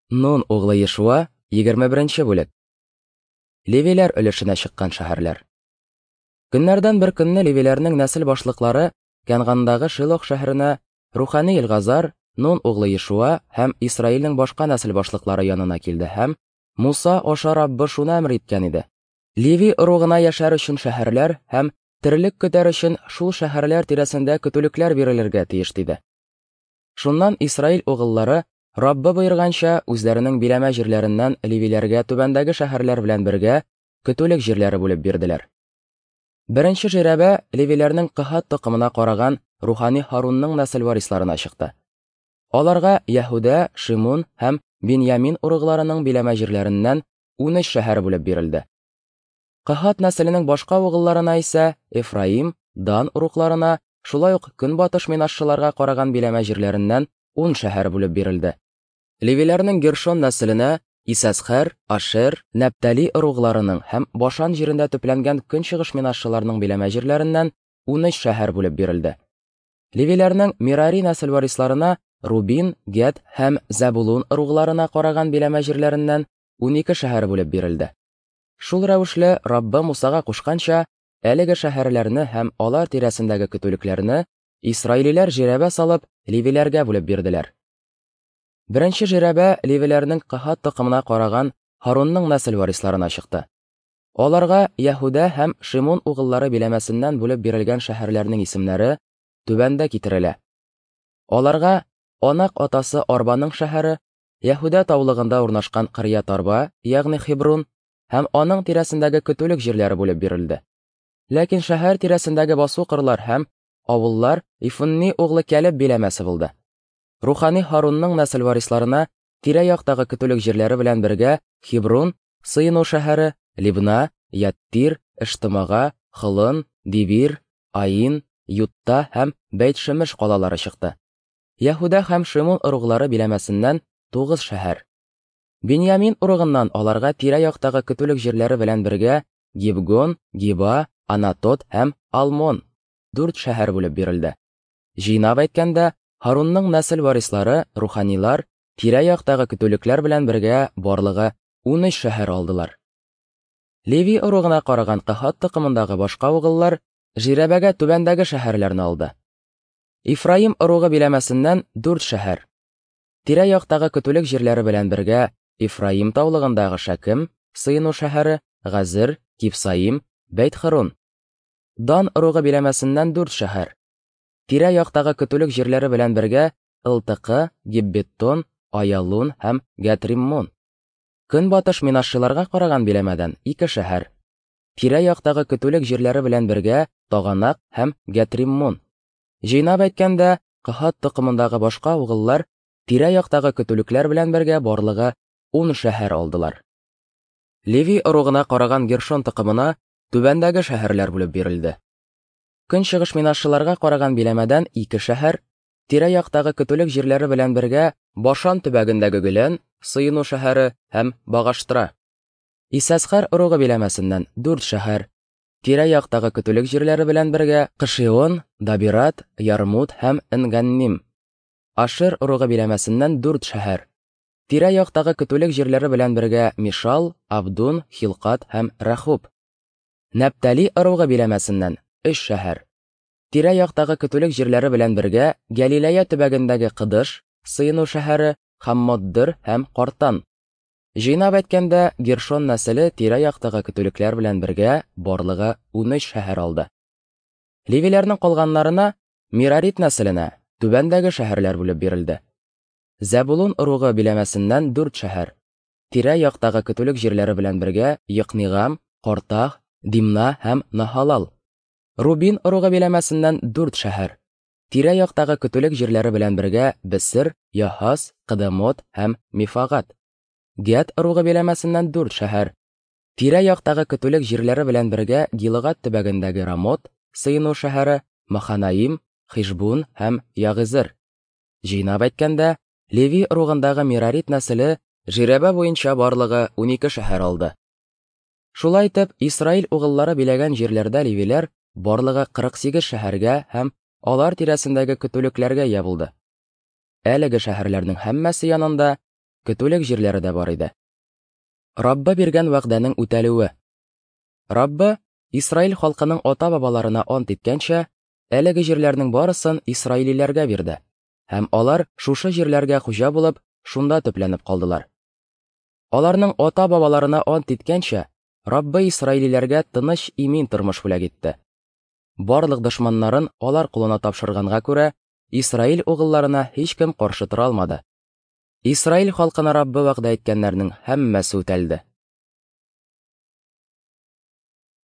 Нун углы Ешуа, 21-нче бүлек. Левиләр өлешенә чыккан шәһәрләр. Көннәрдән бер көнне левиләрнең нәсел башлыклары Кәнгандагы Шилох шәһәренә Рухани Илгазар, Нун углы Ешуа һәм Исраилнең башка нәсел башлыклары янына килде һәм Муса аша Раббы шуны әмер иткән иде. Леви ыругына яшәр өчен шәһәрләр һәм терлек көтәр өчен шул шәһәрләр тирәсендә көтүлекләр бирелергә тиеш диде. Шуннан Исраил угыллары Раббы боерганча үзләренең биләмә җирләреннән левиләргә түбәндәге шәһәрләр белән бергә көтүлек җирләре бүлеп бирделәр. Беренче жирәбә левиләрнең Кыһат токымына караган Рухани Харунның нәсел варисларына чыкты. Аларга Яһүдә, Шимон һәм Беньямин урыгларының биләмә җирләреннән 13 шәһәр бүлеп бирелде. Кыһат нәселенең башка угылларына исә Эфраим, Дан урукларына, шулай ук көнбатыш минашчыларга караган биләмә җирләреннән 10 шәһәр бүлеп бирелде. Левиләрнең Гершон нәселенә Исәсхәр, Ашер, Нәптали уругларының һәм Башан җирендә төпләнгән көнчыгыш минашчыларның биләмә җирләреннән 13 шәһәр бүлеп бирелде. Левиләрнең Мирари нәсел варисларына Рубин, Гед һәм Зәбулун уругларына караган биләмә җирләреннән 12 шәһәр бүлеп бирелде. Шул рәвешле Раббы Мусага кушканча, әлеге шәһәрләрне һәм алар тирәсендәге көтүлекләрне Исраилиләр жирәбә салып левиләргә бүлеп бирделәр. Беренче жирәбә левиләрнең Кыһат токымына караган Харунның нәсел варисларына чыкты. Аларга Яһүдә һәм Шимон угыллары биләмәсеннән бүлеп бирелгән шәһәрләрнең исемнәре түбәндә китерелә. Аларга Анак атасы Арбаның шәһәре, Яһүдә таулыгында урнашкан Кырьят Арба, ягъни Хеброн, һәм аның тирәсендәге көтүлек җирләре бүлеп бирелде. Ләкин шәһәр тирәсендәге басу кырлар һәм авыллар Ифунни углы Кәлеб биләмәсе булды. Рухани Харунның нәсел варисларына тирә-яктагы көтүлек җирләре белән бергә Хеброн, Сыйну шәһәре, Либна, Яттир, Эштимага, Хылын, Дибир, Аин, Ютта һәм Бәйт-Шемеш калалары чыкты. Яһүдә һәм Шимон уруглары биләмәсеннән 9 шәһәр. Беньямин уругыннан аларга тирә-яктагы көтүлек җирләре белән бергә Гибгон, Гиба, Анатот һәм Алмон 4 шәһәр бүлеп бирелде. Җыйнап әйткәндә, Харунның нәсел варислары, руханилар, тирә-яктагы көтүлекләр белән бергә барлыгы 13 шәһәр алдылар. Леви уругына караган Кыһат токымындагы башка угыллар жирәбәгә түбәндәге шәһәрләрне алды. Ифраим уругы биләмәсеннән 4 шәһәр. Тирә-яктагы көтүлек җирләре белән бергә Ифраим таулыгындагы Шәкем, Сыйну шәһәре, Газир, Кипсаим, Бәйт-Харун. Дан уругы биләмәсеннән 4 шәһәр. Тирә-яктагы көтүлек җирләре белән бергә Илтыкы, Гиббеттон, Аялун һәм Гәтриммон. Көнбатыш минашчыларга караган биләмәдән 2 шәһәр. Тирә-яктагы көтүлек җирләре белән бергә Таганак һәм Гәтриммон. Җыйнап әйткәндә, Кыһат токымындагы башка угыллар тирә-яктагы көтүлекләр белән бергә барлыгы 10 шәһәр алдылар. Леви уругына караган Гершон токымына түбәндәге шәһәрләр бүлеп бирелде. Көнчыгыш минашчыларга караган биләмәдән 2 шәһәр, тирә-яктагы көтүлек җирләре белән бергә Башан төбәгендәге Гөлән, Сыйну шәһәре һәм Багаштра. Исәсхәр уругы биләмәсеннән 4 шәһәр, тирә-яктагы көтүлек җирләре белән бергә Кышион, Дабират, Ярмут һәм Инганним. Ашер уругы биләмәсеннән 4 шәһәр, тирә-яктагы көтүлек җирләре белән бергә Мишал, Абдун, Хилкат һәм Рахуб. Нәптали уругы биләмәсеннән 3 шәһәр, тирә-яктагы көтүлек җирләре белән бергә Галилея төбәгендәге Кыдыш, Сыйну шәһәре, Хаммоддыр һәм Картан. Җыйнап әйткәндә, Гершон нәселе тирә-яктагы көтүлекләр белән бергә барлыгы 13 шәһәр алды. Левиләрнең калганнарына, Мирарит нәселенә түбәндәге шәһәрләр бүлеп бирелде. Зәбулун уругы биләмәсеннән 4 шәһәр, тирә-яктагы көтүлек җирләре белән бергә Йокнигам, Кортах, Димна һәм Нахалал. Рубин уругы биләмәсеннән 4 шәһәр, тирә-яктагы көтүлек җирләре белән бергә Бесер, Яхас, Кыдемот һәм Мифагат. Гет уругы биләмәсеннән 4 шәһәр, тирә-яктагы көтүлек җирләре белән бергә Гилгат төбәгендәге Рамот, Сыйну шәһәре, Маханаим, Хишбун һәм Ягызыр. Җыйнап әйткәндә, Леви уругындагы Мирарит нәселе жирәбә буенча барлыгы 12 шәһәр алды. Шулай итеп, Исраил угыллары биләгән җирләрдә левиләр барлыгы 48 шәһәргә һәм алар тирәсендәге көтүлекләргә ия булды. Әлеге шәһәрләрнең һәммәсе янында көтүлек җирләре дә бар иде. Раббы биргән вәгъдәнең үтәлүе. Раббы Исраил халкының ата-бабаларына ант иткәнчә, әлеге җирләрнең барысын исраилиләргә бирде, һәм алар шушы җирләргә хуҗа булып, шунда төпләнеп калдылар. Аларның ата-бабаларына ант иткәнчә, Раббы исраилиләргә тыныч имин тормыш бүләк итте. Барлык дошманнарын алар кулына тапшырганга күрә, Исраил угылларына һичкем каршы тора алмады. Исраил халкына Раббы вәгъдә иткәннәрнең һәммәсе үтәлде.